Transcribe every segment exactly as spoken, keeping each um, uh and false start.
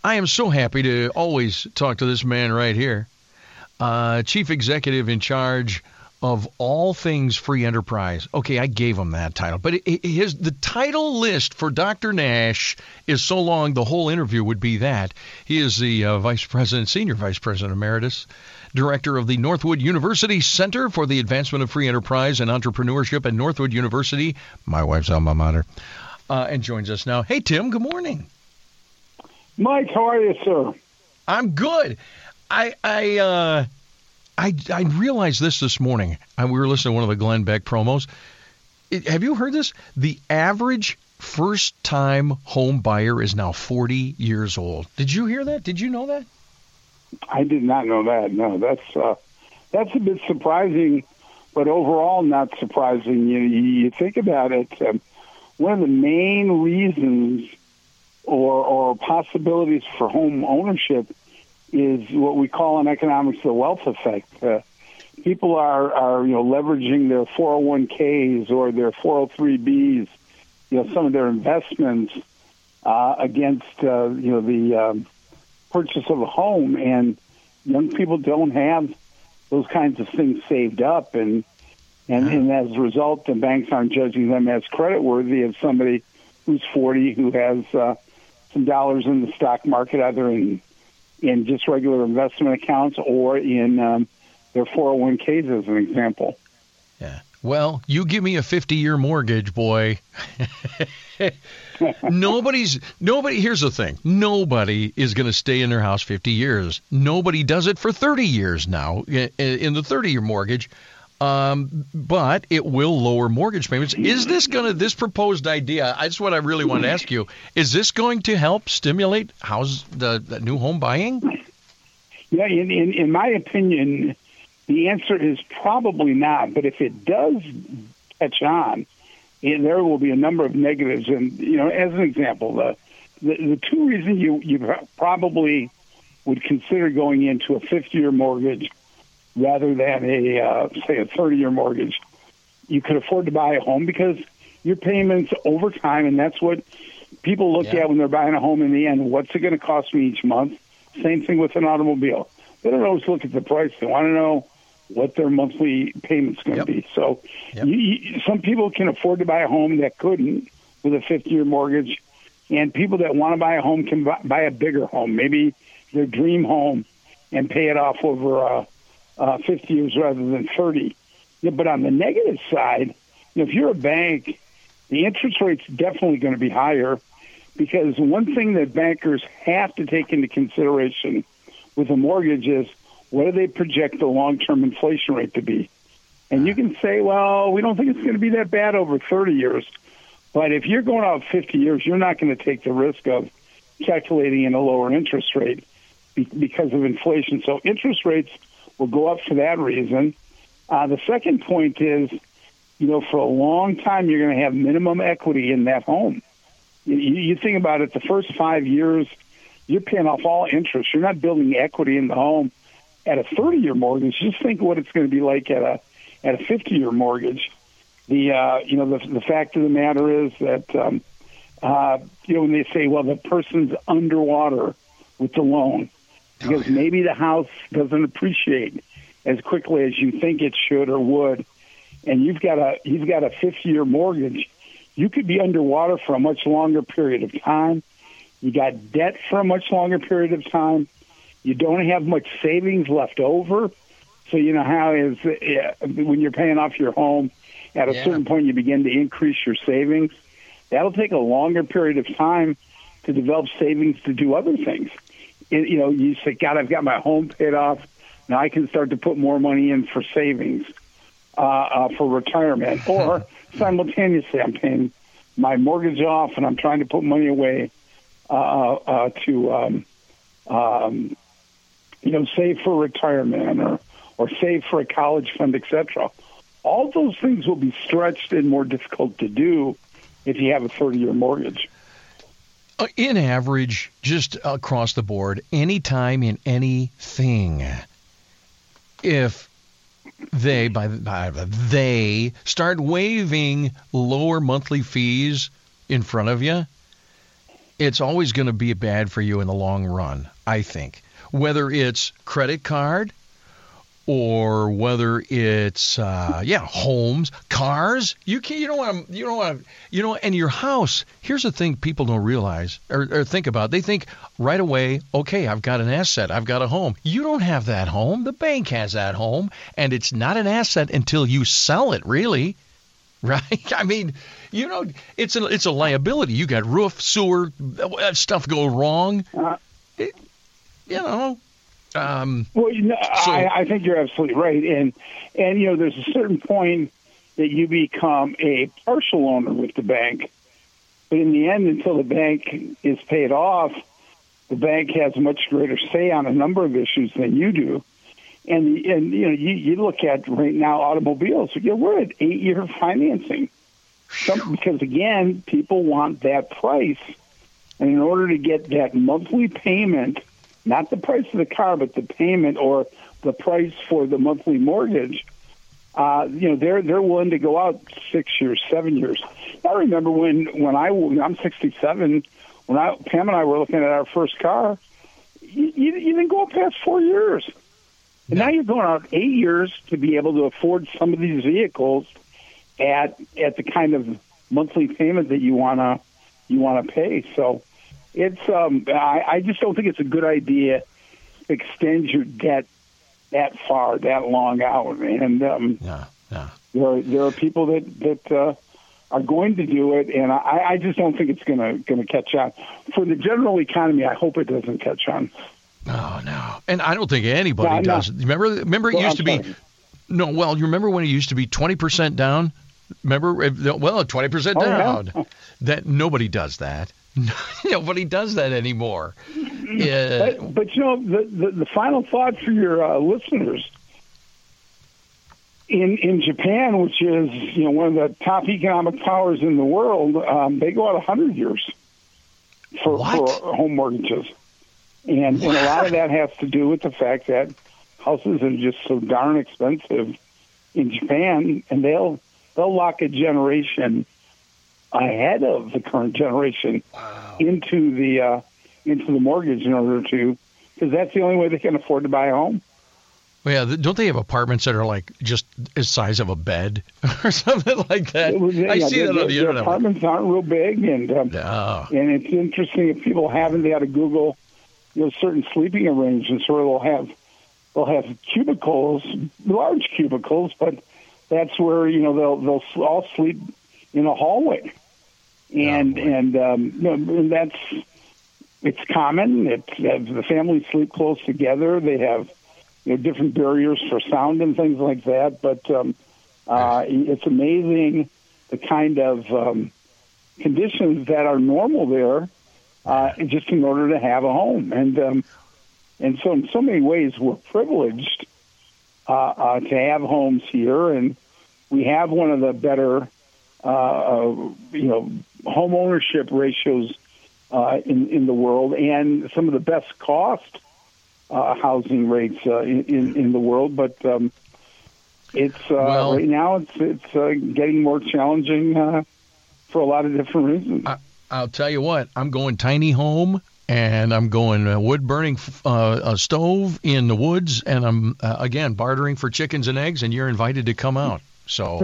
I am so happy to always talk to this man right here, uh, Chief Executive in charge of all things free enterprise. Okay, I gave him that title, but it, his the title list for Doctor Nash is so long the whole interview would be that. He is the uh, Vice President, Senior Vice President Emeritus, Director of the Northwood University Center for the Advancement of Free Enterprise and Entrepreneurship at Northwood University, my wife's alma mater, uh, and joins us now. Hey, Tim, good morning. Mike, how are you, sir? I'm good. I I uh, I I realized this this morning. I, we were listening to one of the Glenn Beck promos. It, have you heard this? The average first-time home buyer is now forty years old. Did you hear that? Did you know that? I did not know that. No, that's uh, that's a bit surprising, but overall not surprising. You you think about it. Um, one of the main reasons or, or possibilities for home ownership is what we call in economics the wealth effect. Uh, people are, are, you know, leveraging their four oh one k's or their four oh three b's, you know, some of their investments uh, against, uh, you know, the um, purchase of a home. And young people don't have those kinds of things saved up. And, and, and as a result, the banks aren't judging them as creditworthy as somebody who's forty who has uh, some dollars in the stock market, either in in just regular investment accounts or in um, their four oh one k's, as an example. Yeah. Well, you give me a fifty-year mortgage, boy. Nobody's nobody. Here's the thing: nobody is going to stay in their house fifty years. Nobody does it for thirty years now in the thirty-year mortgage. Um, but it will lower mortgage payments. Is this going to, this proposed idea, that's what I really want to ask you, is this going to help stimulate house, the, the new home buying? Yeah, in, in, in my opinion, the answer is probably not. But if it does catch on, and there will be a number of negatives. And, you know, as an example, the, the, the two reasons you, you probably would consider going into a fifty-year mortgage rather than a, uh, say, a thirty-year mortgage, you could afford to buy a home because your payments over time, and that's what people look yeah. at when they're buying a home in the end. What's it going to cost me each month? Same thing with an automobile. They don't always look at the price. They want to know what their monthly payment's going to yep. be. So yep. you, you, some people can afford to buy a home that couldn't with a fifty-year mortgage, and people that want to buy a home can buy, buy a bigger home, maybe their dream home, and pay it off over uh, Uh, fifty years rather than thirty. Yeah, but on the negative side, you know, if you're a bank, the interest rate's definitely going to be higher because one thing that bankers have to take into consideration with a mortgage is what do they project the long-term inflation rate to be? And you can say, well, we don't think it's going to be that bad over thirty years. But if you're going out fifty years, you're not going to take the risk of calculating in a lower interest rate be- because of inflation. So interest rates will go up for that reason. Uh, the second point is, you know, for a long time, you're going to have minimum equity in that home. You, you think about it, the first five years, you're paying off all interest. You're not building equity in the home. At a thirty-year mortgage, just think what it's going to be like at a at a fifty-year mortgage. The uh, you know the the fact of the matter is that um, uh, you know when they say, well, the person's underwater with the loan, because maybe the house doesn't appreciate as quickly as you think it should or would, and you've got a you've got a fifty-year mortgage, you could be underwater for a much longer period of time. You got debt for a much longer period of time. You don't have much savings left over. So you know how is uh, when you're paying off your home, at a yeah. certain point you begin to increase your savings. That'll take a longer period of time to develop savings to do other things. It, you know, you say, God, I've got my home paid off. Now I can start to put more money in for savings, uh, uh, for retirement. Or simultaneously, I'm paying my mortgage off and I'm trying to put money away uh, uh, to, um, um, you know, save for retirement or, or save for a college fund, et cetera. All those things will be stretched and more difficult to do if you have a thirty-year mortgage. Uh, in average, just across the board, anytime in anything, if they, by, by they, start waiving lower monthly fees in front of you, it's always going to be bad for you in the long run, I think. Whether it's credit card or whether it's uh, yeah, homes, cars. You can you don't want to you don't want to you know, and your house. Here's the thing people don't realize or, or think about. They think right away, okay, I've got an asset, I've got a home. You don't have that home. The bank has that home, and it's not an asset until you sell it, really. Right? I mean, you know, it's a it's a liability. You got roof, sewer, stuff go wrong. Uh, it, you know. Um, well, you know, so, I, I think you're absolutely right, and and you know, there's a certain point that you become a partial owner with the bank, but in the end, until the bank is paid off, the bank has much greater say on a number of issues than you do. And, and you know, you, you look at right now automobiles, you know, we're at eight-year financing. Some, because, again, people want that price. And in order to get that monthly payment, not the price of the car, but the payment or the price for the monthly mortgage, uh, you know, they're they're willing to go out six years, seven years. I remember when, when I, I'm sixty-seven, when I, Pam and I were looking at our first car, you, you, you didn't go past four years. And now you're going out eight years to be able to afford some of these vehicles at at the kind of monthly payment that you wanna you wanna pay. So it's um, I, I just don't think it's a good idea to extend your debt that far, that long out. And um, yeah, yeah. there are, there are people that that uh, are going to do it, and I, I just don't think it's gonna gonna catch on. For the general economy, I hope it doesn't catch on. Oh, no. And I don't think anybody no, does. No. Remember, remember it well, used I'm to be, sorry. no, well, you remember when it used to be twenty percent down? Remember, well, twenty percent oh, down. Yeah. That nobody does that. Nobody does that anymore. Uh, but, but, you know, the, the, the final thought for your uh, listeners, in in Japan, which is, you know, one of the top economic powers in the world, um, they go out one hundred years for, for home mortgages. And, and a lot of that has to do with the fact that houses are just so darn expensive in Japan, and they'll they'll lock a generation ahead of the current generation wow. into the uh, into the mortgage in order to, because that's the only way they can afford to buy a home. Well, yeah, don't they have apartments that are like just the size of a bed or something like that? Was, I yeah, see that on the their internet. Apartments aren't real big, and um, no. and it's interesting if people haven't, they ought to Google, you know, certain sleeping arrangements where they'll have they'll have cubicles, large cubicles, but that's where, you know, they'll they'll all sleep in a hallway, and oh, and um, you know, and that's it's common. It's the families sleep close together. They have, you know, different barriers for sound and things like that. But um, uh, it's amazing the kind of um, conditions that are normal there. Uh, just in order to have a home. And um, and so in so many ways, we're privileged uh, uh, to have homes here, and we have one of the better, uh, uh, you know, home ownership ratios uh, in, in the world, and some of the best cost uh, housing rates uh, in, in the world. But um, it's uh, well, right now it's, it's uh, getting more challenging uh, for a lot of different reasons. I- I'll tell you what, I'm going tiny home, and I'm going uh, wood-burning uh, a stove in the woods, and I'm, uh, again, bartering for chickens and eggs, and you're invited to come out. So,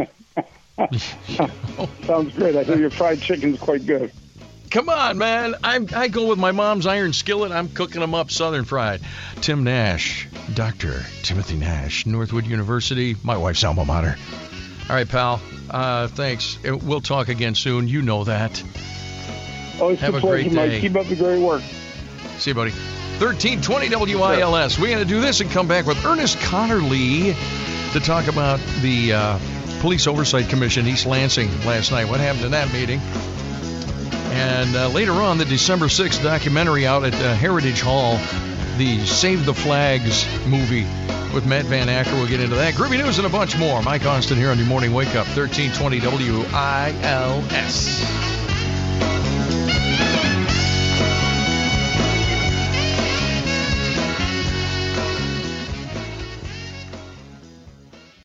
sounds great. I hear your fried chicken's quite good. Come on, man. I'm, I go with my mom's iron skillet. I'm cooking them up southern fried. Tim Nash, Doctor Timothy Nash, Northwood University, my wife's alma mater. All right, pal. Uh, thanks. We'll talk again soon. You know that. Always Have a a pleasure, great Mike. day. Keep up the great work. See you, buddy. thirteen twenty W I L S. We're going to do this and come back with Ernest Connerly to talk about the uh, Police Oversight Commission, East Lansing, last night. What happened in that meeting? And uh, later on, the December sixth documentary out at uh, Heritage Hall, the Save the Flags movie with Matt Van Acker. We'll get into that. Groovy News and a bunch more. Mike Austin here on your Morning Wake Up, thirteen twenty W I L S.